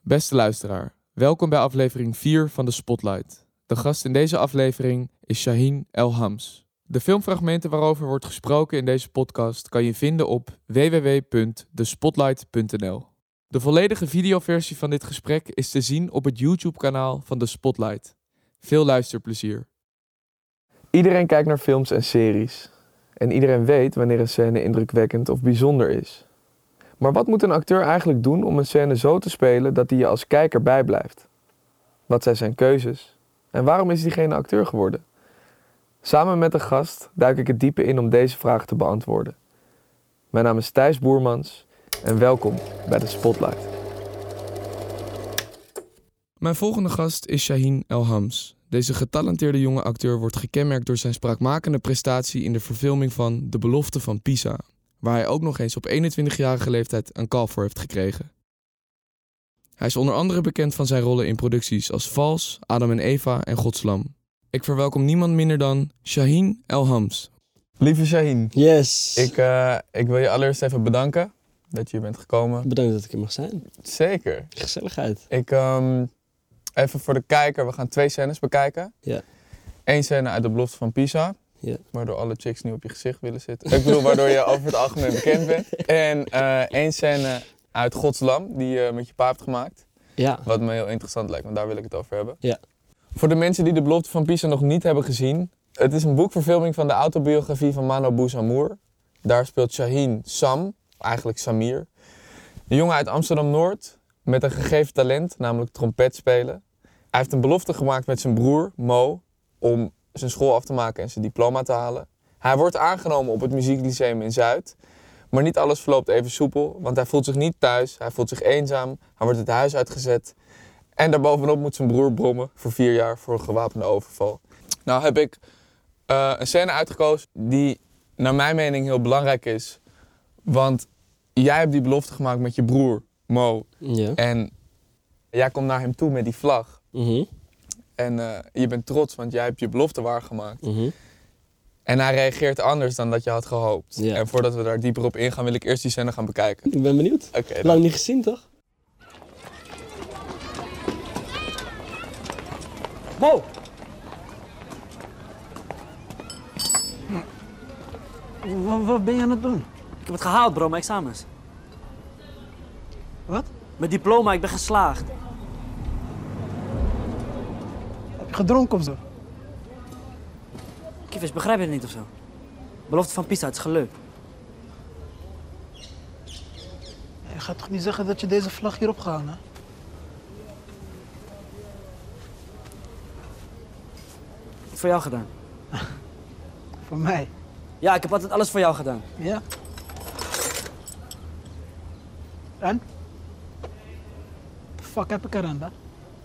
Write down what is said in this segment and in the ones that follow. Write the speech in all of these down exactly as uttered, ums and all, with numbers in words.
Beste luisteraar, welkom bij aflevering vier van de Spotlight. De gast in deze aflevering is Shaheen El-Hams. De filmfragmenten waarover wordt gesproken in deze podcast kan je vinden op w w w punt de spotlight punt n l. De volledige videoversie van dit gesprek is te zien op het YouTube-kanaal van de Spotlight. Veel luisterplezier. Iedereen kijkt naar films en series. En iedereen weet wanneer een scène indrukwekkend of bijzonder is. Maar wat moet een acteur eigenlijk doen om een scène zo te spelen dat hij je als kijker bijblijft? Wat zijn zijn keuzes? En waarom is diegene acteur geworden? Samen met een gast duik ik het diepe in om deze vraag te beantwoorden. Mijn naam is Thijs Boermans en welkom bij de Spotlight. Mijn volgende gast is Shaheen El-Hams. Deze getalenteerde jonge acteur wordt gekenmerkt door zijn spraakmakende prestatie in de verfilming van De Belofte van Pisa, waar hij ook nog eens op eenentwintigjarige leeftijd een call voor heeft gekregen. Hij is onder andere bekend van zijn rollen in producties als Vals, Adam en Eva en Gods Lam. Ik verwelkom niemand minder dan Shaheen El-Hams. Lieve Shaheen. Yes. Ik, uh, ik wil je allereerst even bedanken dat je hier bent gekomen. Bedankt dat ik er mag zijn. Zeker. Gezelligheid. Ik, um, even voor de kijker, we gaan twee scènes bekijken. Ja. Eén scène uit De Belofte van Pisa. Ja. Waardoor alle chicks nu op je gezicht willen zitten. Ik bedoel, waardoor je over het algemeen bekend bent. En uh, één scène uit Gods Lam, die je met je pa hebt gemaakt. Ja. Wat me heel interessant lijkt, want daar wil ik het over hebben. Ja. Voor de mensen die De Belofte van Pisa nog niet hebben gezien. Het is een boekverfilming van de autobiografie van Mano Bouzamour. Daar speelt Shaheen Sam, eigenlijk Samir. Een jongen uit Amsterdam-Noord met een gegeven talent, namelijk trompet spelen. Hij heeft een belofte gemaakt met zijn broer, Mo, om zijn school af te maken en zijn diploma te halen. Hij wordt aangenomen op het muzieklyceum in Zuid. Maar niet alles verloopt even soepel, want hij voelt zich niet thuis, hij voelt zich eenzaam, hij wordt het huis uitgezet. En daarbovenop moet zijn broer brommen voor vier jaar voor een gewapende overval. Nou heb ik uh, een scène uitgekozen die naar mijn mening heel belangrijk is. Want jij hebt die belofte gemaakt met je broer, Mo. Ja. En jij komt naar hem toe met die vlag. Mm-hmm. En uh, je bent trots, want jij hebt je belofte waargemaakt. Mm-hmm. En hij reageert anders dan dat je had gehoopt. Ja. En voordat we daar dieper op ingaan, wil ik eerst die scène gaan bekijken. Ik ben benieuwd. Okay, Lang niet gezien, toch? Mo! Wat, wat ben je aan het doen? Ik heb het gehaald, bro, mijn examens. Wat? Mijn diploma, ik ben geslaagd. Heb je gedronken of zo? Kievers, begrijp je het niet of zo? Belofte van Pisa, het is gelukt. Je gaat toch niet zeggen dat je deze vlag hier opgehangen hebt? Voor jou gedaan. Voor mij? Ja, ik heb altijd alles voor jou gedaan. Ja. En? The fuck heb ik eraan dan?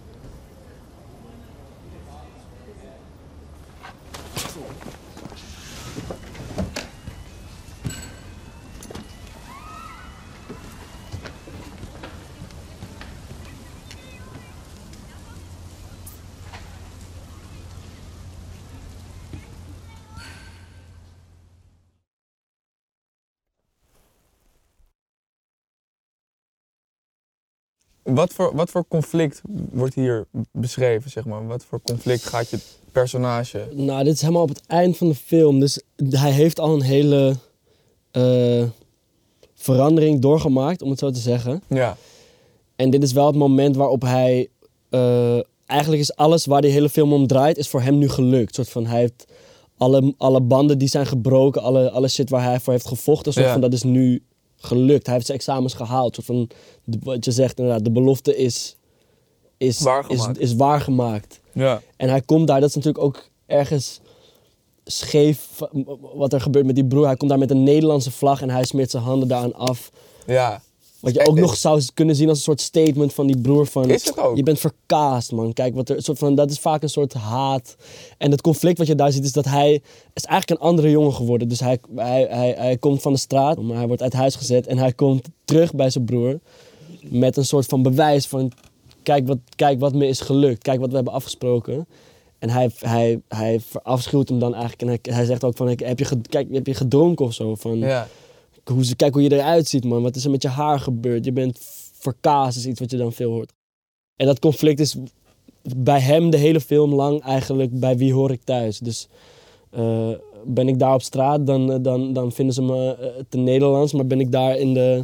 Wat voor, wat voor conflict wordt hier beschreven, zeg maar? Wat voor conflict gaat je personage? Nou, dit is helemaal op het eind van de film. Dus hij heeft al een hele uh, verandering doorgemaakt, om het zo te zeggen. Ja. En dit is wel het moment waarop hij... Uh, eigenlijk is alles waar die hele film om draait, is voor hem nu gelukt. Soort van, hij heeft alle, alle banden die zijn gebroken, alle, alle shit waar hij voor heeft gevochten, soort ja. van, dat is nu gelukt. Hij heeft zijn examens gehaald. Soort van, de, wat je zegt inderdaad, de belofte is, is, waargemaakt. is, is waargemaakt. Ja. En hij komt daar, dat is natuurlijk ook ergens scheef wat er gebeurt met die broer. Hij komt daar met een Nederlandse vlag en hij smeert zijn handen daaraan af. Ja. Wat je ook nog zou kunnen zien als een soort statement van die broer van... Is het ook? Je bent verkaasd, man. Kijk, wat er, een soort van, dat is vaak een soort haat. En het conflict wat je daar ziet is dat hij... is eigenlijk een andere jongen geworden. Dus hij, hij, hij, hij komt van de straat, maar hij wordt uit huis gezet. En hij komt terug bij zijn broer met een soort van bewijs van... Kijk wat, kijk wat me is gelukt. Kijk wat we hebben afgesproken. En hij, hij, hij verafschuwt hem dan eigenlijk. En hij, hij zegt ook van, heb je, kijk, heb je gedronken of zo? Van, Ja. Hoe ze, kijk hoe je eruit ziet, man. Wat is er met je haar gebeurd? Je bent verkaasd, is iets wat je dan veel hoort. En dat conflict is bij hem de hele film lang eigenlijk bij wie hoor ik thuis. Dus uh, ben ik daar op straat, dan, dan, dan vinden ze me uh, te Nederlands. Maar ben ik daar in de,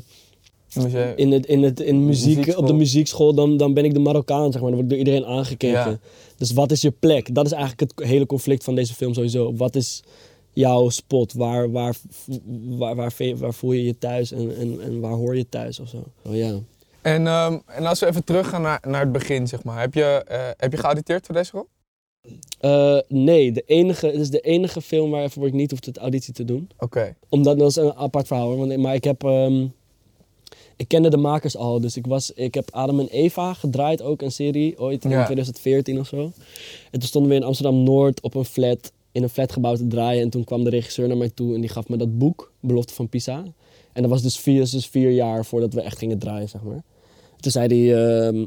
in het, in het, in muziek, op de muziekschool, dan, dan ben ik de Marokkaan, zeg maar. Dan word ik door iedereen aangekeken. Ja. Dus wat is je plek? Dat is eigenlijk het hele conflict van deze film sowieso. Wat is jouw spot? Waar, waar, waar, waar, waar, waar voel je je thuis en, en, en waar hoor je thuis of zo? Oh, ja. En, um, en als we even teruggaan naar, naar het begin, zeg maar. Heb je, uh, heb je geauditeerd voor deze rol? Uh, nee, de enige, het is de enige film waarvoor ik niet hoef de auditie te doen. Oké. Okay. Omdat dat is een apart verhaal. Want, maar ik heb, um, ik kende de makers al, dus ik was, ik heb Adam en Eva gedraaid, ook een serie ooit in ja. twintig veertien of zo. En toen stonden we in Amsterdam Noord op een flat, in een flatgebouw te draaien. En toen kwam de regisseur naar mij toe en die gaf me dat boek, Belofte van Pisa. En dat was dus vier, dus vier jaar voordat we echt gingen draaien, zeg maar. Toen zei hij, uh,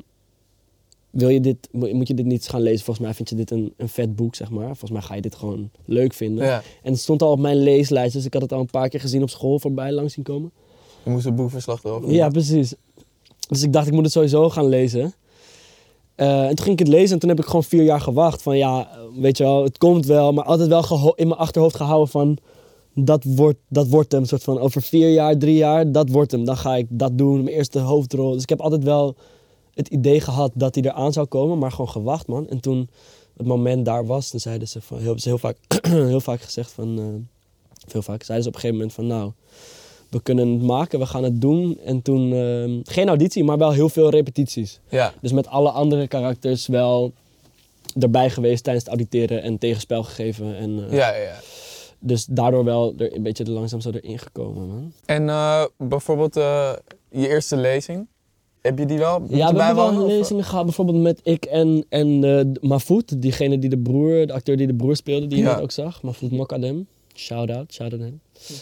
wil je dit, moet je dit niet gaan lezen? Volgens mij vind je dit een, een vet boek, zeg maar. Volgens mij ga je dit gewoon leuk vinden. Ja. En het stond al op mijn leeslijst, dus ik had het al een paar keer gezien op school voorbij langs zien komen. Je moest een boekverslag erover. Ja, precies. Dus ik dacht, ik moet het sowieso gaan lezen. Uh, en toen ging ik het lezen en toen heb ik gewoon vier jaar gewacht. Van ja, weet je wel, het komt wel, maar altijd wel geho- in mijn achterhoofd gehouden van... Dat wordt, dat wordt hem, soort van over vier jaar, drie jaar, dat wordt hem. Dan ga ik dat doen, mijn eerste hoofdrol. Dus ik heb altijd wel het idee gehad dat hij eraan zou komen, maar gewoon gewacht, man. En toen het moment daar was, dan zeiden ze van, heel, ze heel vaak, heel vaak gezegd van, uh, veel vaak, zeiden ze op een gegeven moment van, nou, we kunnen het maken, we gaan het doen. En toen, uh, geen auditie, maar wel heel veel repetities. Ja. Dus met alle andere karakters wel erbij geweest tijdens het auditeren en tegenspel gegeven. En, uh, ja, ja, ja. Dus daardoor wel er een beetje langzaam zo erin gekomen, man. En uh, bijvoorbeeld uh, je eerste lezing, heb je die wel? Ja, we hebben wel lezingen gehad, bijvoorbeeld met ik en, en uh, Mahfoud, diegene die de broer, de acteur die de broer speelde, die je ja. net ook zag. Mahfoud Mokadem, shout-out, shout-out hem.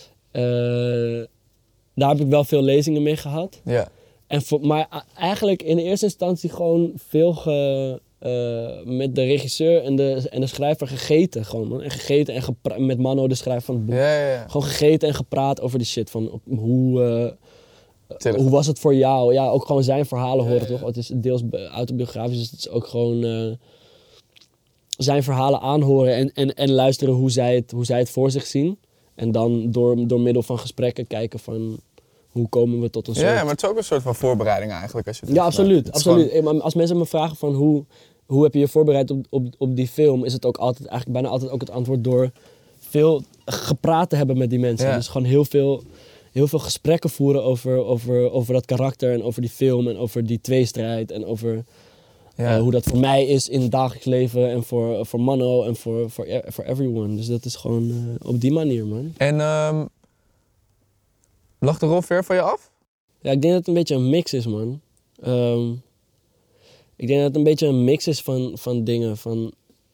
Uh, daar heb ik wel veel lezingen mee gehad. Ja. En voor, maar eigenlijk in eerste instantie gewoon veel ge... Uh, met de regisseur en de, en de schrijver gegeten gewoon, man. En gegeten en gepra- met Mano, de schrijver van het boek. Ja, ja, ja. Gewoon gegeten en gepraat over die shit. Van hoe, uh, hoe was het voor jou? Ja, ook gewoon zijn verhalen horen, ja, ja. toch? Het is deels autobiografisch, dus het is ook gewoon uh, zijn verhalen aanhoren en, en, en luisteren hoe zij, het, hoe zij het voor zich zien. En dan door, door middel van gesprekken kijken van... Hoe komen we tot een soort... Ja, maar het is ook een soort van voorbereiding eigenlijk. Als je het ja, absoluut. absoluut. Gewoon... Als mensen me vragen van hoe, hoe heb je je voorbereid op, op, op die film... is het ook altijd, eigenlijk bijna altijd ook het antwoord door veel gepraat te hebben met die mensen. Ja. Dus gewoon heel veel, heel veel gesprekken voeren over, over, over dat karakter en over die film... en over die tweestrijd en over ja. uh, hoe dat voor mij is in het dagelijks leven... en voor, voor Mano en voor, voor, voor everyone. Dus dat is gewoon uh, op die manier, man. En... Um... Lag de rol ver van je af? Ja, ik denk dat het een beetje een mix is, man. Um, ik denk dat het een beetje een mix is van, van dingen. Van,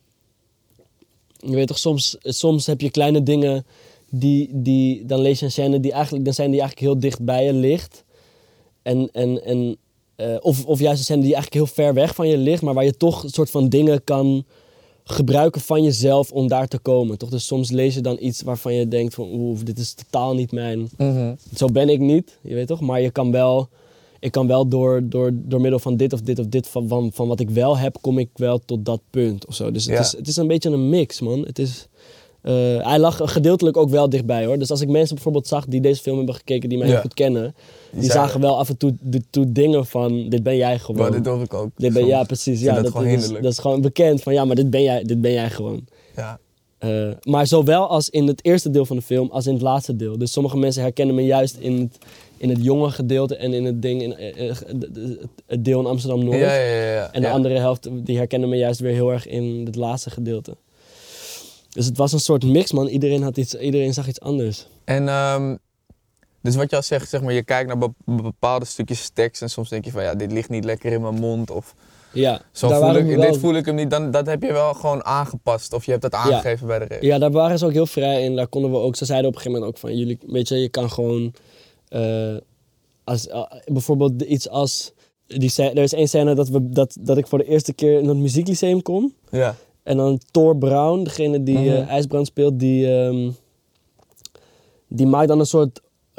je weet toch, soms, soms heb je kleine dingen die, die... Dan lees je een scène die eigenlijk... Dan zijn die eigenlijk heel dicht bij je ligt. En, en, en, uh, of, of juist een scène die eigenlijk heel ver weg van je ligt... maar waar je toch een soort van dingen kan... gebruiken van jezelf om daar te komen, toch? Dus soms lees je dan iets waarvan je denkt van... oeh, dit is totaal niet mijn... Mm-hmm. Zo ben ik niet, je weet toch? Maar je kan wel... Ik kan wel door, door, door middel van dit of dit of dit... Van, van, van wat ik wel heb, kom ik wel tot dat punt of zo. Dus het, ja. is, het is een beetje een mix, man. Het is... Uh, hij lag gedeeltelijk ook wel dichtbij, hoor. Dus als ik mensen bijvoorbeeld zag die deze film hebben gekeken... die mij ja. heel goed kennen... die, die zagen wel af en toe, de, toe dingen van... dit ben jij gewoon. Maar dit doe ik ook. Dit ben, ja, precies. Ja, dat, dat, gewoon is, dat is gewoon bekend van... ja, maar dit ben jij, dit ben jij gewoon. Ja. Uh, maar zowel als in het eerste deel van de film... als in het laatste deel. Dus sommige mensen herkennen me juist in het, in het jonge gedeelte... en in het, ding in, uh, het deel in Amsterdam-Noord. Ja, ja, ja, ja. En de ja. andere helft die herkennen me juist weer heel erg in het laatste gedeelte. Dus het was een soort mix, man. Iedereen, had iets, iedereen zag iets anders. En um, dus wat je al zegt, zeg maar, je kijkt naar be- bepaalde stukjes tekst... en soms denk je van, ja, dit ligt niet lekker in mijn mond. Of ja, zo voel ik, wel... dit voel ik hem niet. Dan, dat heb je wel gewoon aangepast. Of je hebt dat aangegeven ja. bij de regisseur. Ja, daar waren ze ook heel vrij in. Daar konden we ook... Ze zeiden op een gegeven moment ook van... Jullie, weet je, je kan gewoon... Uh, als, uh, bijvoorbeeld iets als... Die scène, er is één scène dat, we, dat, dat ik voor de eerste keer in het muzieklyceum kom. Ja. En dan Thor Brown, degene die uh, mm-hmm. IJsbrand speelt, die, um, die maakt dan een soort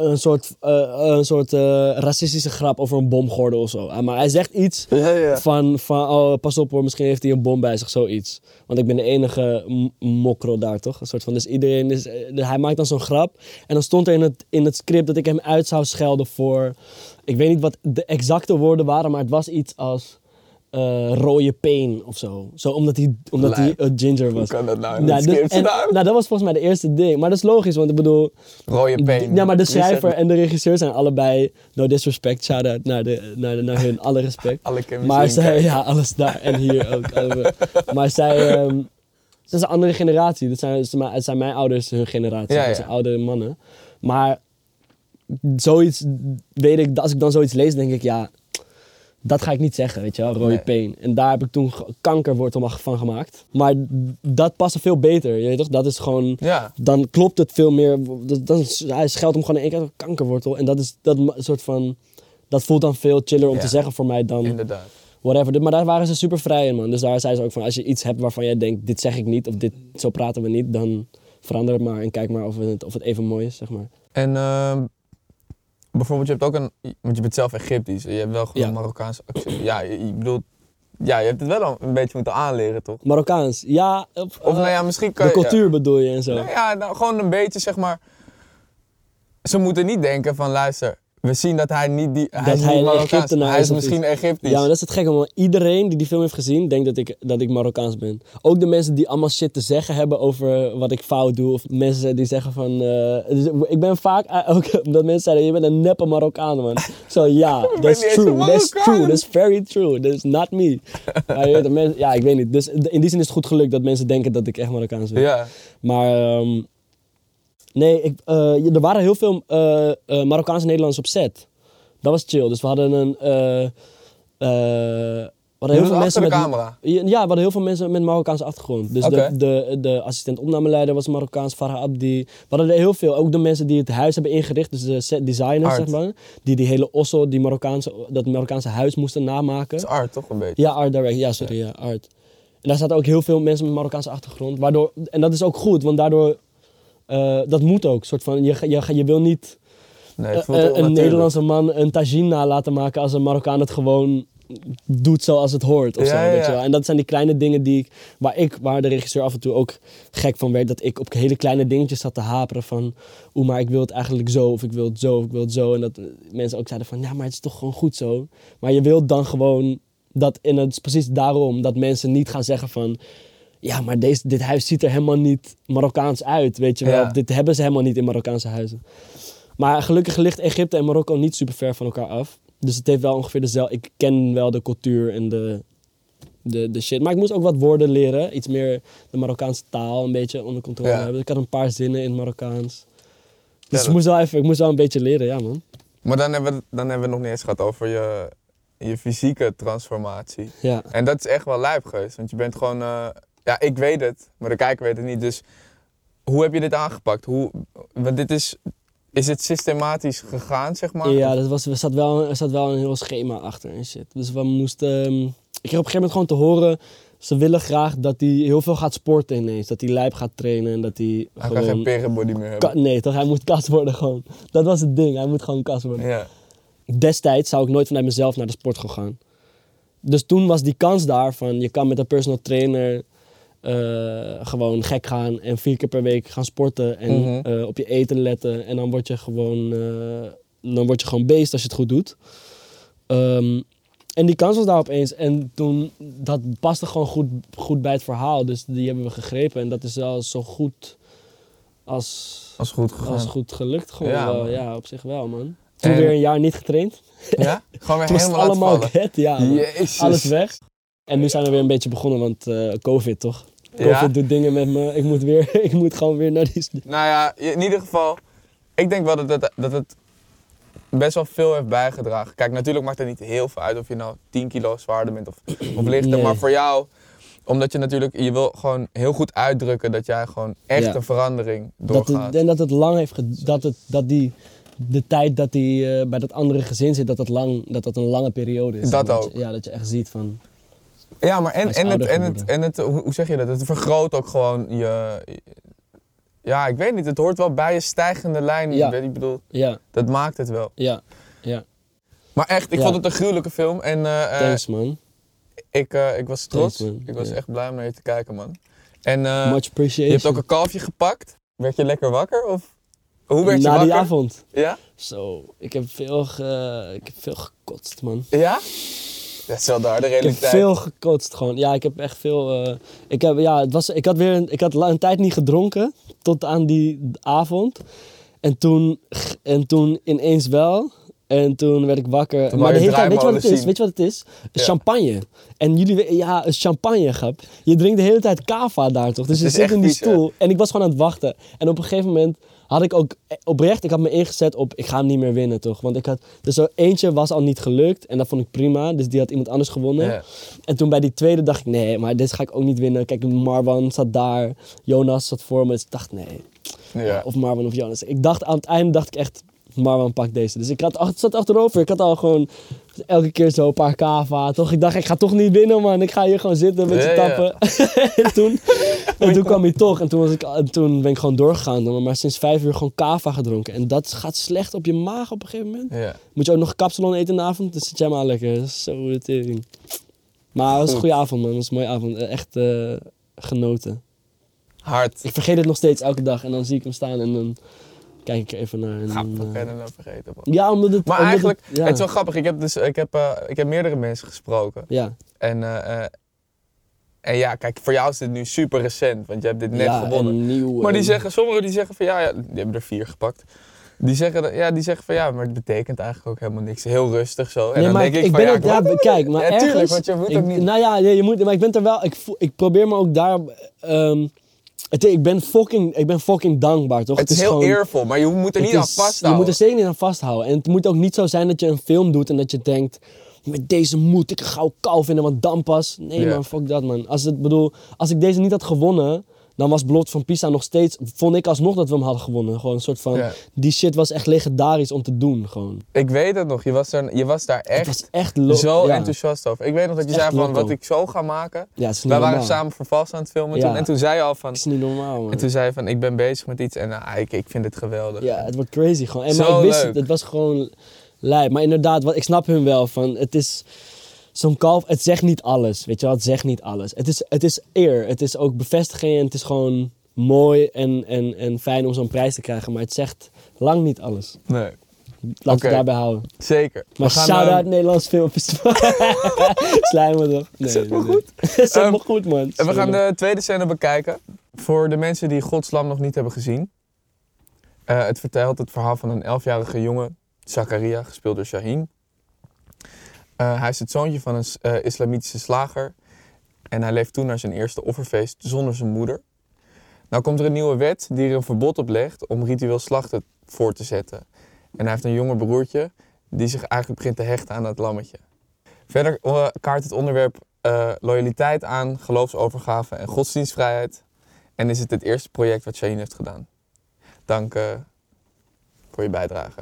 een soort, uh, een soort uh, racistische grap over een bomgordel of zo. Uh, maar hij zegt iets Ja, ja. van, van, oh pas op hoor, misschien heeft hij een bom bij zich, zoiets. Want ik ben de enige m- mokro daar, toch? Een soort van, dus iedereen is, uh, hij maakt dan zo'n grap. En dan stond er in het, in het script dat ik hem uit zou schelden voor, ik weet niet wat de exacte woorden waren, maar het was iets als uh, rode pain of zo. Zo omdat hij, omdat hij uh, ginger was. Hoe kan dat nou in Ja, het dus- script en- staan? nou, dat was volgens mij de eerste ding. Maar dat is logisch, want ik bedoel... Rode pain. Ja, maar de Wie zegt schrijver dat? en de regisseur zijn allebei... No disrespect, shout-out naar, de, naar, de, naar hun, alle respect. Alle chemie Maar zien zij, kijken. ja, alles daar en hier ook. alle- maar zij... Um, dat is een andere generatie. Dat zijn, het zijn mijn ouders hun generatie. Ja, Dat ja. zijn oudere mannen. Maar zoiets, weet ik, als ik dan zoiets lees, denk ik, ja... Dat ga ik niet zeggen, weet je wel, rode Nee. pain. En daar heb ik toen ge- kankerwortel van gemaakt. Maar dat past veel beter, je weet toch? Dat is gewoon... Ja. Dan klopt het veel meer. Dan, dan, hij scheldt hem gewoon in één keer kankerwortel. En dat is dat ma- soort van... Dat voelt dan veel chiller om Ja. te zeggen voor mij dan... Inderdaad. Whatever. Maar daar waren ze super vrij in, man. Dus daar zei ze ook van... Als je iets hebt waarvan jij denkt... Dit zeg ik niet. Of dit, zo praten we niet. Dan verander het maar. En kijk maar of het, of het even mooi is, zeg maar. En ehm, bijvoorbeeld, je hebt ook een... Want je bent zelf Egyptisch. Je hebt wel gewoon Ja. een Marokkaanse accent. Ja, je, je bedoelt... Ja, je hebt het wel een beetje moeten aanleren, toch? Marokkaans. Ja. Of, Of eh, nou ja, misschien kan de je... cultuur bedoel je en zo. Nou ja, nou, gewoon een beetje, zeg maar... Ze moeten niet denken van, luister... We zien dat hij niet die... Hij Dat is hij niet een Marokkaans. Egyptenaar Hij is is of misschien Egyptisch. Ja, maar dat is het gekke, want iedereen die die film heeft gezien, denkt dat ik, dat ik Marokkaans ben. Ook de mensen die allemaal shit te zeggen hebben over wat ik fout doe. Of mensen die zeggen van... eh, dus ik ben vaak uh, ook omdat mensen zeiden, je bent een neppe Marokkaan, man. Zo, ja, ben that's niet eens true, een that's true, Marokkaan. that's very true, that's not me. Maar je weet, de mensen, ja, ik weet niet. Dus in die zin is het goed gelukt dat mensen denken dat ik echt Marokkaans ben. Ja. Maar... ehm, nee, ik, eh, er waren heel veel eh, eh, Marokkaanse Nederlanders op set. Dat was chill. Dus we hadden een... eh, eh, we hadden heel veel mensen achter de met, camera? Ja, we hadden heel veel mensen met Marokkaanse achtergrond. Dus Oké. de, de, de assistent opnameleider was Marokkaans, Farah Abdi. We hadden er heel veel. Ook de mensen die het huis hebben ingericht, dus de set designers, Art. zeg maar. Die die hele osso, die Marokkaanse, dat Marokkaanse huis moesten namaken. Dat is art, toch een beetje? Ja, art direct. Ja, sorry, ja, art. En daar zaten ook heel veel mensen met Marokkaanse achtergrond. Waardoor, en dat is ook goed, want daardoor... eh, dat moet ook. Soort van, je, je, je wil niet Nee, het eh, voelt heel een natuurlijk. Nederlandse man een tagine na laten maken als een Marokkaan het gewoon doet zoals het hoort. Of Ja, zo, ja, weet je ja. wel. En dat zijn die kleine dingen die ik, waar ik, waar de regisseur af en toe ook gek van werd. Dat ik op hele kleine dingetjes zat te haperen van, oeh, maar ik wil het eigenlijk zo, of ik wil het zo, of ik wil het zo. En dat mensen ook zeiden van, ja, maar het is toch gewoon goed zo. Maar je wilt dan gewoon dat, en het is precies daarom dat mensen niet gaan zeggen van, ja, maar deze, dit huis ziet er helemaal niet Marokkaans uit, weet je wel. Ja. Dit hebben ze helemaal niet in Marokkaanse huizen. Maar gelukkig ligt Egypte en Marokko niet super ver van elkaar af. Dus het heeft wel ongeveer dezelfde... Ik ken wel de cultuur en de, de, de shit. Maar ik moest ook wat woorden leren. Iets meer de Marokkaanse taal een beetje onder controle Ja. hebben. Ik had een paar zinnen in het Marokkaans. Dus dat- ik, moest wel even, ik moest wel een beetje leren, ja man. Maar dan hebben, we, dan hebben we het nog niet eens gehad over je, je fysieke transformatie. Ja. En dat is echt wel lijp geweest. Want je bent gewoon... eh, ja, ik weet het, maar de kijker weet het niet. Dus hoe heb je dit aangepakt? Hoe, want dit is... Is het systematisch gegaan, zeg maar? Ja, dat was, er, zat wel, er zat wel een heel schema achter en shit. Dus we moesten... ehm, ik kreeg op een gegeven moment gewoon te horen... Ze willen graag dat hij heel veel gaat sporten ineens. Dat hij lijp gaat trainen en dat hij Hij gewoon... kan geen perenbody meer hebben. Ka- nee, toch? Hij moet kast worden gewoon. Dat was het ding. Hij moet gewoon kast worden. Ja. Destijds zou ik nooit vanuit mezelf naar de sport gaan. Dus toen was die kans daar van... Je kan met een personal trainer... eh, gewoon gek gaan en vier keer per week gaan sporten en Mhm. eh, op je eten letten. En dan word je gewoon, eh, dan word je gewoon beest als je het goed doet. Ehm, en die kans was daar opeens. En toen, dat paste gewoon goed, goed bij het verhaal. Dus die hebben we gegrepen. En dat is wel zo goed als, Als goed gegaan. als goed gelukt. Gewoon Ja, wel. man. Ja, op zich wel, man. Toen En- weer een jaar niet getraind. Ja? Gewoon weer Toen was het helemaal laten allemaal vallen. get, ja. man. Jezus. Alles weg. En nu zijn we weer een beetje begonnen, want eh, COVID toch? COVID Ja? doet dingen met me. Ik moet, weer, ik moet gewoon weer naar die... Nou ja, in ieder geval, ik denk wel dat het, dat het best wel veel heeft bijgedragen. Kijk, natuurlijk maakt het niet heel veel uit of je nou tien kilo zwaarder bent of, of lichter. Nee. Maar voor jou, omdat je natuurlijk, je wil gewoon heel goed uitdrukken dat jij gewoon echt Ja. een verandering Dat doorgaat. het, en dat het lang heeft... ge- Dat, het, dat die... De tijd dat hij eh, bij dat andere gezin zit, dat dat, lang, dat dat een lange periode is. Dat En ook. je- ja, dat je echt ziet van... Ja, maar en, Hij is en, het, ouder en, het, geworden. en het, hoe hoe zeg je dat? Het vergroot ook gewoon je, Ja, ik weet niet. Het hoort wel bij een stijgende lijn. Ja. Ik bedoel, Ja, dat maakt het wel. ja, ja. Maar echt, ik Ja. vond het een gruwelijke film. En uh, Thanks, man. ik, uh, ik was trots. Thanks, man. Ik was Ja. echt blij om naar je te kijken, man. En uh, Much appreciation. je hebt ook een kalfje gepakt. Werd je lekker wakker? Of hoe werd je Na wakker? die avond. Ja? Zo, ik heb veel, ge... ik heb veel gekotst, man. Ja? Dat is wel de harde Ik heb realiteit. veel gekotst gewoon. Ja, ik heb echt veel... Uh, ik, heb, ja, het was, ik had weer een, ik had een tijd niet gedronken. Tot aan die avond. En toen, en toen ineens wel. En toen werd ik wakker. Toen Maar wou de je hele tijd, weet je wat het draaimolen is? zien. Weet je wat het is? Ja. Champagne. En jullie, we- ja, een champagne, grap. Je drinkt de hele tijd kava daar toch? Dus je Het is zit echt in die vies, hè? stoel. En ik was gewoon aan het wachten. En op een gegeven moment had ik ook oprecht, ik had me ingezet op, ik ga hem niet meer winnen toch? Want ik had, dus zo eentje was al niet gelukt. En dat vond ik prima. Dus die had iemand anders gewonnen. Ja. En toen bij die tweede dacht ik, nee, maar dit ga ik ook niet winnen. Kijk, Marwan zat daar. Jonas zat voor me. Dus ik dacht, nee. Ja. Of Marwan of Jonas. Ik dacht, aan het einde dacht ik echt, Marwan pakt deze. Dus ik had, ach- zat achterover. Ik had al gewoon elke keer zo een paar kava. Toch? Ik dacht, ik ga toch niet winnen, man. Ik ga hier gewoon zitten met Ja, je ja. tappen. en toen, en toen kwam hij toch. En toen, was ik, en toen ben ik gewoon doorgegaan. Dan, maar sinds vijf uur gewoon kava gedronken. En dat gaat slecht op je maag op een gegeven moment. Ja. Moet je ook nog kapsalon eten in de avond? Dan zit jij maar lekker. Dat is zo het ding. Maar het was een Goed. goede avond, man. Het was een mooie avond. Echt eh, genoten. Hard. Ik vergeet het nog steeds elke dag. En dan zie ik hem staan en dan kijk ik er even naar. En Ga dan, ik eh, verder dan vergeten, man. ja, omdat het... Maar omdat eigenlijk, het, ja. het is wel grappig. Ik heb, dus, ik heb, uh, ik heb meerdere mensen gesproken. Ja, En, uh, uh, en ja, kijk, voor jou is dit nu super recent, want je hebt dit net ja, gewonnen. en nieuw. Maar die en- zeggen, sommigen die zeggen van ja, ja, die hebben er vier gepakt. Die zeggen, dat- ja, die zeggen van ja, maar het betekent eigenlijk ook helemaal niks. Heel rustig zo. En Nee, dan maar denk ik, ik van ben ja, ook, ja, wat? kijk, maar Ja, ergens... tuurlijk, want je moet ik, ook niet- Nou ja, ja, je moet, maar ik ben er wel... Ik, voel- ik probeer me ook daar... ehm, het, ik, ben fucking, ik ben fucking dankbaar, toch? Het is heel gewoon, eervol, maar je moet er het niet aan is- vasthouden. Je moet er zeker niet aan vasthouden. En het moet ook niet zo zijn dat je een film doet en dat je denkt... Met deze moet ik een gauw kou vinden, want dan pas... Nee Ja. man, fuck dat man. Als, het, bedoel, als ik deze niet had gewonnen... Dan was Belofte van Pisa nog steeds... Vond ik alsnog dat we hem hadden gewonnen. Gewoon een soort van... Ja. Die shit was echt legendarisch om te doen, gewoon. Ik weet het nog, je was, er, je was daar Het echt was echt... lo- zo ja. enthousiast over. Ik weet nog dat je Het is zei echt van loco. wat ik zo ga maken. Ja, het is niet Wij waren normaal. samen voor vast aan het filmen Ja. toen. En toen zei je al van... Het is niet normaal, man. En toen zei je van ik ben bezig met iets en nou, ik, ik vind het geweldig. Ja, het wordt crazy gewoon. En, maar Zo ik wist leuk. het, het was gewoon lijp. Maar inderdaad, wat, ik snap hun wel van, het is... Zo'n kalf, het zegt niet alles, weet je wel, het zegt niet alles. Het is, het is eer, het is ook bevestiging en het is gewoon mooi en, en, en fijn om zo'n prijs te krijgen. Maar het zegt lang niet alles. Nee, Laten Oké. we daarbij houden. zeker. Maar We gaan, shout-out ehm, Nederlands Filmfestival. Slijm me toch? Nee, Zet me nee, nee. goed. Zet Ehm, me goed, man. En we gaan Sorry. de tweede scène bekijken. Voor de mensen die Gods Lam nog niet hebben gezien. Uh, het vertelt het verhaal van een elfjarige jongen, Zakaria, gespeeld door Shaheen. Uh, hij is het zoontje van een uh, islamitische slager. En hij leeft toen naar zijn eerste offerfeest zonder zijn moeder. Nou komt er een nieuwe wet die er een verbod op legt om ritueel slachten voor te zetten. En hij heeft een jonger broertje die zich eigenlijk begint te hechten aan het lammetje. Verder uh, kaart het onderwerp uh, loyaliteit aan, geloofsovergave en godsdienstvrijheid. En is het het eerste project wat Shaheen heeft gedaan. Dank uh, voor je bijdrage.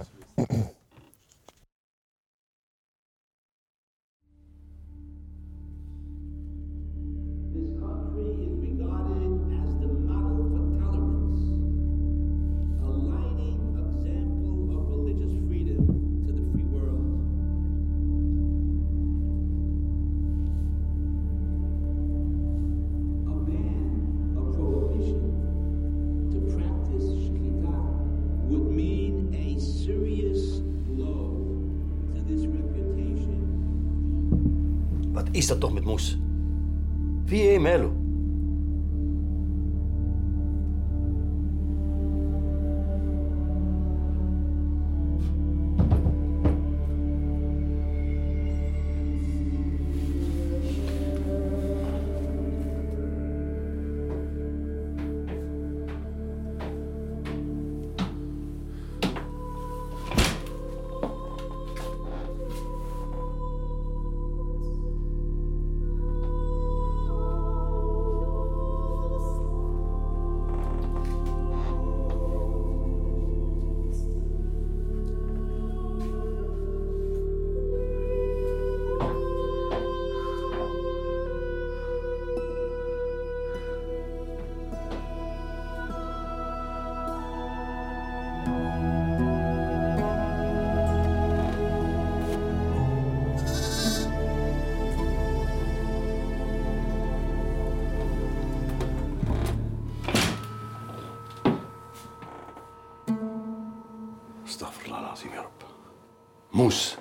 This country is regarded as the model for tolerance, a lighting example of religious freedom to the free world. A ban of prohibition to practice shkita would mean a serious blow to this reputation. Wat is dat toch met Moes? Wie is Melo? meer op. Moes.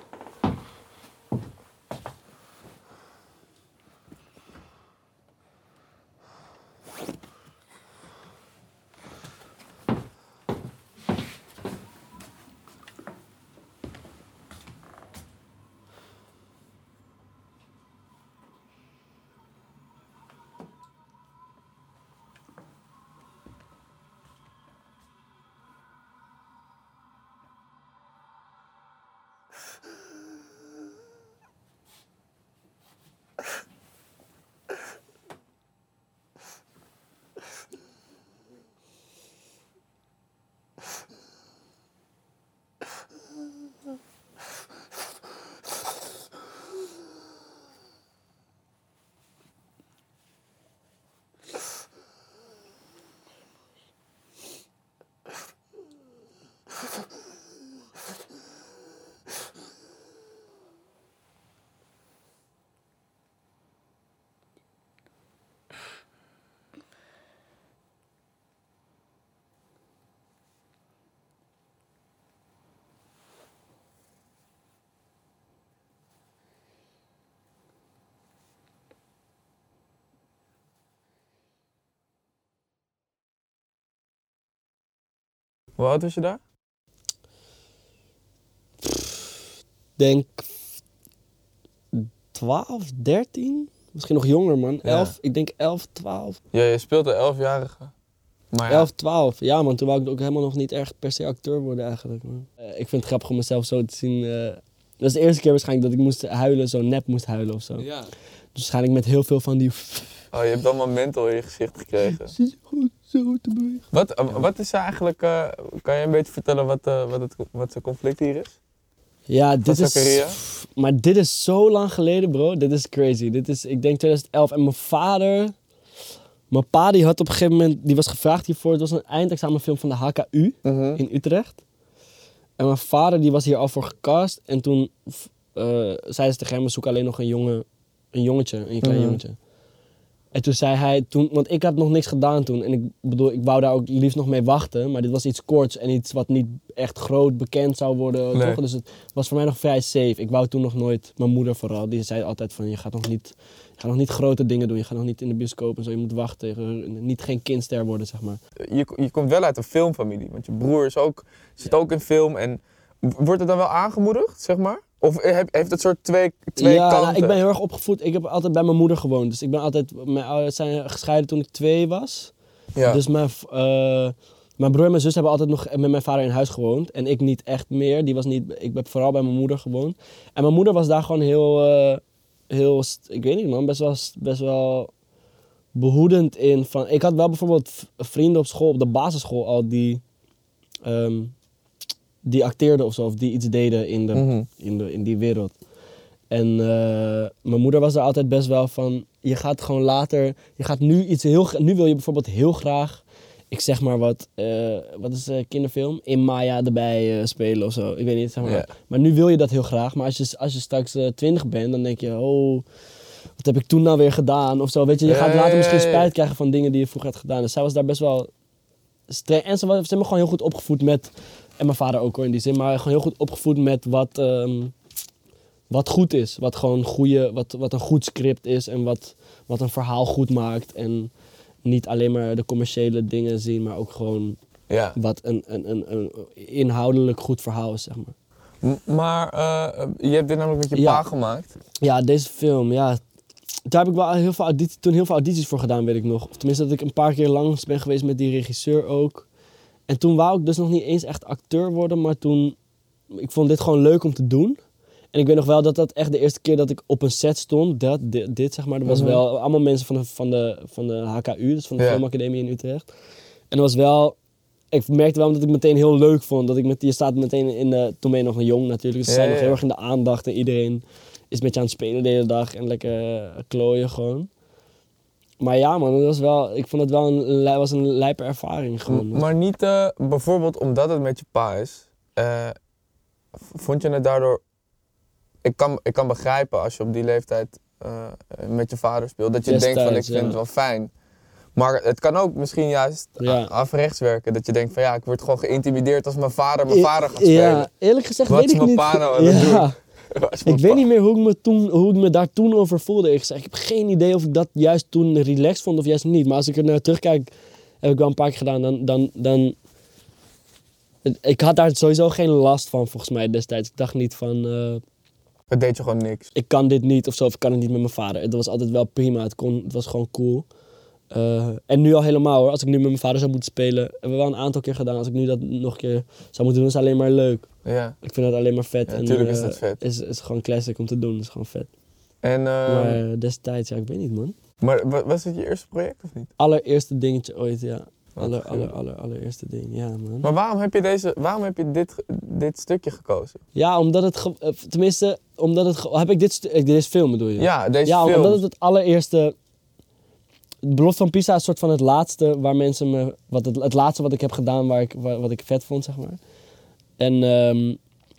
Hoe oud was je daar? Denk twaalf, dertien? Misschien nog jonger, man. Ja. elf, ik denk elf, twaalf. Ja, je speelt een elfjarige. Maar ja, elf, twaalf. Ja, man. Toen wou ik ook helemaal nog niet echt per se acteur worden eigenlijk, man. Uh, ik vind het grappig om mezelf zo te zien. Uh, dat was de eerste keer waarschijnlijk dat ik moest huilen, zo nep moest huilen of zo. ja. Dus waarschijnlijk met heel veel van die... Oh, je hebt allemaal mental in je gezicht gekregen. Zie je goed zo te bewegen. Wat, uh, wat is eigenlijk, uh, kan je een beetje vertellen wat, uh, wat, het, wat zijn conflict hier is? Ja, dit is... Zakaria? Maar dit is zo lang geleden, bro. Dit is crazy. Dit is, ik denk twintig elf. En mijn vader... Mijn pa die had op een gegeven moment... Die was gevraagd hiervoor. Het was een eindexamenfilm van de H K U Uh-huh. in Utrecht. En mijn vader die was hier al voor gecast. En toen uh, zeiden ze tegen hem... We zoeken alleen nog een, jongen, een jongetje. Een klein Mhm. jongetje. En toen zei hij... Toen, want ik had nog niks gedaan toen. En ik bedoel, ik wou daar ook liefst nog mee wachten. Maar dit was iets korts. En iets wat niet echt groot bekend zou worden. Nee. Toch? Dus het was voor mij nog vrij safe. Ik wou toen nog nooit... Mijn moeder vooral. Die zei altijd van... Je gaat nog niet... Je gaat nog niet grote dingen doen. Je gaat nog niet in de bioscoop en zo. Je moet wachten. Niet geen kindster worden, zeg maar. Je, je komt wel uit een filmfamilie, want je broer is ook, zit ook in film. En wordt het dan wel aangemoedigd, zeg maar? Of heb, heeft het soort twee, twee ja, kanten? nou, ik ben heel erg opgevoed. Ik heb altijd bij mijn moeder gewoond. Dus ik ben altijd... Mijn ouders zijn gescheiden toen ik twee was. Ja. Dus mijn, uh, mijn broer en mijn zus hebben altijd nog met mijn vader in huis gewoond. En ik niet echt meer. Die was niet, ik heb vooral bij mijn moeder gewoond. En mijn moeder was daar gewoon heel... Uh, heel ik weet niet, man. Best wel, best wel behoedend in. Van, ik had wel bijvoorbeeld vrienden op school, op de basisschool al, die... Um, die acteerden of zo, of die iets deden in, de, Mhm. in, de, in die wereld. En uh, mijn moeder was er altijd best wel van, je gaat gewoon later, je gaat nu iets heel, nu wil je bijvoorbeeld heel graag, ik zeg maar wat, uh, wat is een kinderfilm? In Maya erbij uh, spelen of zo, ik weet niet, zeg maar. Ja. Maar nu wil je dat heel graag, maar als je, als je straks uh, twintig bent, dan denk je, oh, wat heb ik toen nou weer gedaan of zo, weet je. Je Ja, gaat later ja, misschien ja, ja. spijt krijgen van dingen die je vroeger had gedaan. Dus zij was daar best wel streng, en ze, was, ze hebben me gewoon heel goed opgevoed met... En mijn vader ook hoor in die zin, maar gewoon heel goed opgevoed met wat, um, wat goed is. Wat gewoon goeie, wat, wat een goed script is en wat, wat een verhaal goed maakt. En niet alleen maar de commerciële dingen zien, maar ook gewoon Ja. wat een, een, een, een inhoudelijk goed verhaal is, zeg maar. M- Maar uh, je hebt dit namelijk met je Ja. pa gemaakt. Ja, deze film, ja. Daar heb ik wel heel veel audities, toen heel veel audities voor gedaan, weet ik nog. Of tenminste dat ik een paar keer langs ben geweest met die regisseur ook. En toen wou ik dus nog niet eens echt acteur worden, maar toen... Ik vond dit gewoon leuk om te doen. En ik weet nog wel dat dat echt de eerste keer dat ik op een set stond, dat, dit, dit zeg maar, dat was Mhm. wel allemaal mensen van de, van de, van de H K U, dus van de Ja. Filmacademie in Utrecht. En dat was wel... Ik merkte wel dat ik meteen heel leuk vond. Dat ik met, je staat meteen in de... Toen ben je nog een jong natuurlijk, dus ze Ja, zijn ja, nog heel ja. erg in de aandacht. En iedereen is met je aan het spelen de hele dag en lekker uh, klooien gewoon. Maar ja man, dat was wel, ik vond het wel een, li- was een lijpe ervaring gewoon. M- Maar niet uh, bijvoorbeeld omdat het met je pa is. Uh, v- vond je het daardoor... Ik kan, ik kan begrijpen als je op die leeftijd uh, met je vader speelt. Dat je denkt van ik Destijds, vind ja. het wel fijn. Maar het kan ook misschien juist Ja. afrechts werken. Dat je denkt van ja, ik word gewoon geïntimideerd als mijn vader mijn vader gaat spelen. Ja, eerlijk gezegd Wat weet is ik mijn niet. pa nou aan het ja. doen? Waar is mijn Ik weet pa? niet meer hoe ik, me toen, hoe ik me daar toen over voelde. eerlijk gezegd. Ik heb geen idee of ik dat juist toen relaxed vond of juist niet. Maar als ik er naar terugkijk, heb ik wel een paar keer gedaan. Dan, dan, dan... Ik had daar sowieso geen last van volgens mij destijds. Ik dacht niet van, eh, Het deed je gewoon niks. ik kan dit niet of zo. Of ik kan het niet met mijn vader. Het was altijd wel prima. Het, kon, het was gewoon cool. Uh, en nu al helemaal hoor. Als ik nu met mijn vader zou moeten spelen. Hebben we wel een aantal keer gedaan. Als ik nu dat nog een keer zou moeten doen, is het alleen maar leuk. Ja. Ik vind dat alleen maar vet. Ja, en, tuurlijk uh, is dat vet. Is, is gewoon classic om te doen. Is gewoon vet. En, uh, Maar uh, destijds, ja, ik weet niet man. maar wa- was het je eerste project of niet? Allereerste dingetje ooit, ja. Aller, Wat aller, aller, allereerste ding, ja man. Maar waarom heb je, deze, waarom heb je dit, dit stukje gekozen? Ja, omdat het, ge- uh, tenminste, omdat het, ge- heb ik dit, stu- ik, deze film bedoel je? Ja, deze Ja, film. omdat het het allereerste, het Belofte van Pisa is een soort van het laatste waar mensen me, wat het, het laatste wat ik heb gedaan waar ik, wa- wat ik vet vond, zeg maar. En, um,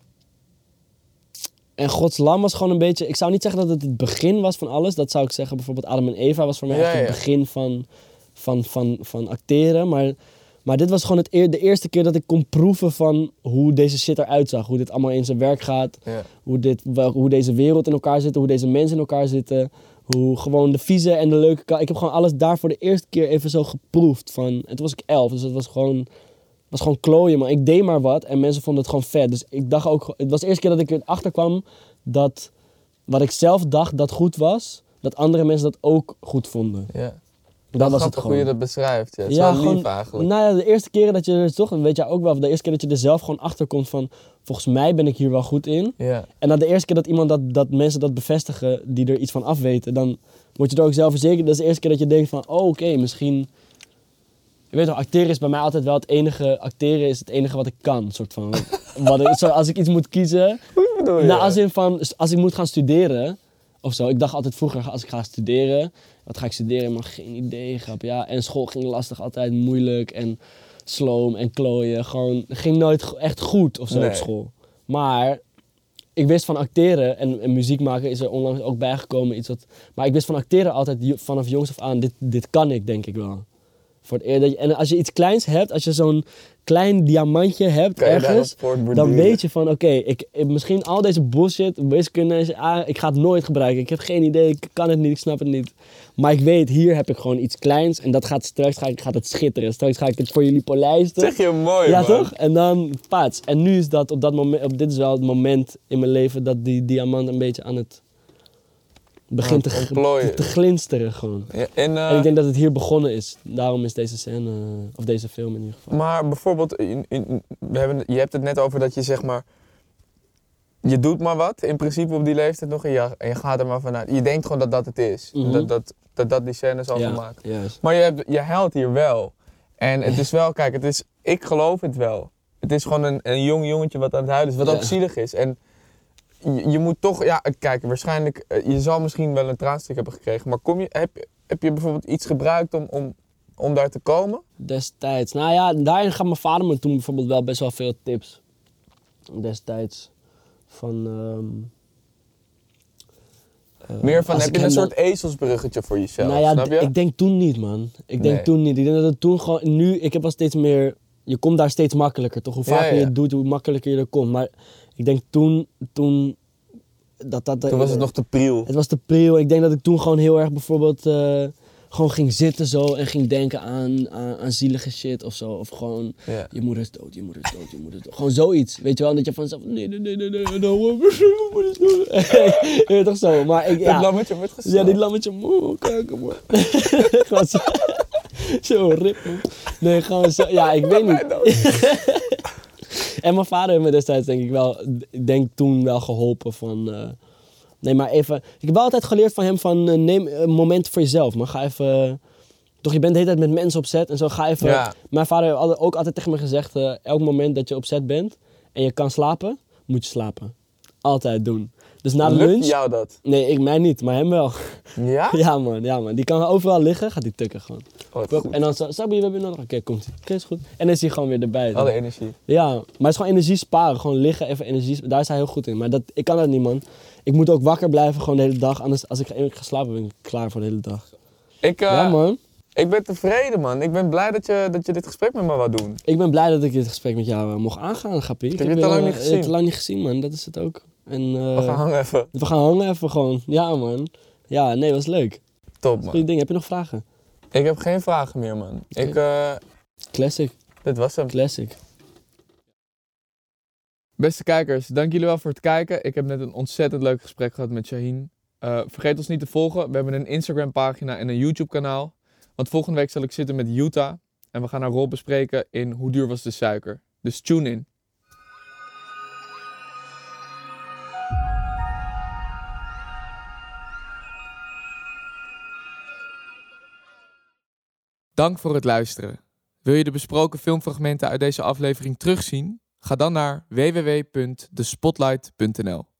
en Gods Lam was gewoon een beetje, ik zou niet zeggen dat het het begin was van alles. Dat zou ik zeggen, bijvoorbeeld Adam en Eva was voor mij Ja, echt het ja. begin van, van, van, van acteren. Maar, maar dit was gewoon het eer, de eerste keer dat ik kon proeven van hoe deze shit eruit zag. Hoe dit allemaal in zijn werk gaat. Ja. Hoe, dit, wel- hoe deze wereld in elkaar zit. Hoe deze mensen in elkaar zitten. Hoe gewoon de vieze en de leuke kant. Ik heb gewoon alles daar voor de eerste keer even zo geproefd. Van, en toen was ik elf, dus het was gewoon, was gewoon klooien. Maar ik deed maar wat en mensen vonden het gewoon vet. Dus ik dacht ook, het was de eerste keer dat ik erachter kwam dat wat ik zelf dacht dat goed was, dat andere mensen dat ook goed vonden. Ja. Dat was het Grappig hoe gewoon. je dat beschrijft. Ja. Het is wel lief gewoon- eigenlijk. Nou ja, de eerste keren dat je er toch, weet je ook wel, de eerste keer dat je er zelf gewoon achter komt van, volgens mij ben ik hier wel goed in. Ja. En dan de eerste keer dat iemand dat, dat mensen dat bevestigen, die er iets van afweten, dan word je er ook zelf verzekerd. Dat is de eerste keer dat je denkt van, oh oké, misschien... Je weet wel, acteren is bij mij altijd wel het enige, acteren is het enige wat ik kan, soort van. Wat ik, zo, als ik iets moet kiezen, Hoe bedoel je? nou als in van, als ik moet gaan studeren, of zo. Ik dacht altijd vroeger, als ik ga studeren, wat ga ik studeren? Maar geen idee, grap. Ja, en school ging lastig, altijd moeilijk en sloom en klooien. Gewoon, ging nooit go- echt goed of zo Nee. op school. Maar ik wist van acteren en, en muziek maken is er onlangs ook bijgekomen. Iets wat, maar ik wist van acteren altijd jo- vanaf jongs af aan, dit, dit kan ik denk ik wel. Voor het eer, dat je, en als je iets kleins hebt, als je zo'n klein diamantje hebt Kan je daarop ergens, voortborduren? dan weet je van oké, ik, ik- misschien al deze bullshit, wiskunde, is- ah, ik ga het nooit gebruiken. Ik heb geen idee, ik kan het niet, ik snap het niet. Maar ik weet, hier heb ik gewoon iets kleins en dat gaat straks ga ik, gaat het schitteren. Straks ga ik het voor jullie polijsten. Zeg je mooi, Ja, man. toch? En dan paats. En nu is dat op dat moment, op, dit is wel het moment in mijn leven dat die diamant een beetje aan het begint te, Aan het g- ontplooien. te glinsteren gewoon. Ja, en, uh, En ik denk dat het hier begonnen is. Daarom is deze scène, uh, of deze film in ieder geval. Maar bijvoorbeeld, in, in- we hebben, je hebt het net over dat je zeg maar, je doet maar wat, in principe op die leeftijd nog, en je, en je gaat er maar vanuit. Je denkt gewoon dat dat het is, Mhm. dat, dat, dat dat die scène zal Ja, gemaakt. juist. Maar je, hebt, je huilt hier wel. En het is wel, kijk, het is, ik geloof het wel. Het is gewoon een, een jong jongetje wat aan het huilen is, wat Ja. ook zielig is. En je, je moet toch, ja, kijk, waarschijnlijk, eh, je zal misschien wel een traanstuk hebben gekregen, maar kom je, heb, je- heb je bijvoorbeeld iets gebruikt om, om, om daar te komen? Destijds. Nou ja, daarin gaf mijn vader me toen bijvoorbeeld wel best wel veel tips. Destijds. Van... ehm, eh, Meer van, als heb ik je een hem soort ezelsbruggetje voor jezelf, Nou ja, snap je? d- ik denk toen niet, man. Ik denk Nee. toen niet. Ik denk dat het toen gewoon... Nu, ik heb al steeds meer... Je komt daar steeds makkelijker, toch? Hoe Ja, vaker je ja. het doet, hoe makkelijker je er komt. Maar ik denk toen... Toen, dat, dat, Toen was het nog te priel. Het was te pril. Ik denk dat ik toen gewoon heel erg bijvoorbeeld... eh, gewoon ging zitten zo en ging denken aan, aan, aan zielige shit of zo. Of gewoon... Ja. Je moeder is dood, je moeder is dood, je moeder is dood. Gewoon zoiets. Weet je wel? Dat je van zelf... Nee, nee, nee, nee, nee. No, mijn moeder is dood. Je weet toch zo? Maar ik... Ja. Dat lammetje wordt geslacht. Ja, die lammetje, moe, kijk man. Gewoon zo, zo rip man. Nee, gewoon zo, ja, ik weet niet. En mijn vader heeft me destijds denk ik wel, ik denk toen wel geholpen van... eh, nee, maar even... Ik heb wel altijd geleerd van hem van, eh, neem een moment voor jezelf. Maar ga even... Toch, je bent de hele tijd met mensen op set en zo, ga even... Ja. Mijn vader heeft altijd- ook altijd tegen me gezegd, eh, elk moment dat je op set bent en je kan slapen, moet je slapen. Altijd doen. Dus na de Lukt lunch... jou dat? Nee, ik, mij niet, maar hem wel. Ja? Ja man, ja man. Die kan overal liggen, gaat hij tukken gewoon. Oh, wat goed. En dan zo, Sabi, we hebben nodig. Oké, komt ie. Oké, is goed. En dan is hij gewoon weer erbij. Alle energie. Ja, maar het is gewoon energie sparen. Gewoon liggen, even energie sparen. Daar is hij heel goed in. Maar dat, ik kan dat niet, man. Ik moet ook wakker blijven gewoon de hele dag. Anders, als ik één keer ga slapen, ben ik klaar voor de hele dag. Ik, eh, ja, man. Ik ben tevreden, man. Ik ben blij dat je, dat je dit gesprek met me wou doen. Ik ben blij dat ik dit gesprek met jou uh, mocht aangaan, Gappie. Ik heb je het al lang niet gezien? Het lang niet gezien, man. Dat is het ook. En, uh, We gaan hangen even. We gaan hangen even gewoon. Ja, man. Ja, nee, was leuk. Top, man. Goeie ding. Heb je nog vragen? Ik heb geen vragen meer, man. Okay. Ik, uh... Classic. Dit was hem. Classic. Beste kijkers, dank jullie wel voor het kijken. Ik heb net een ontzettend leuk gesprek gehad met Shaheen. Uh, vergeet ons niet te volgen. We hebben een Instagram pagina en een YouTube kanaal. Want volgende week zal ik zitten met Utah. En we gaan haar rol bespreken in Hoe duur was de suiker. Dus tune in. Dank voor het luisteren. Wil je de besproken filmfragmenten uit deze aflevering terugzien? Ga dan naar w w w punt de spotlight punt n l.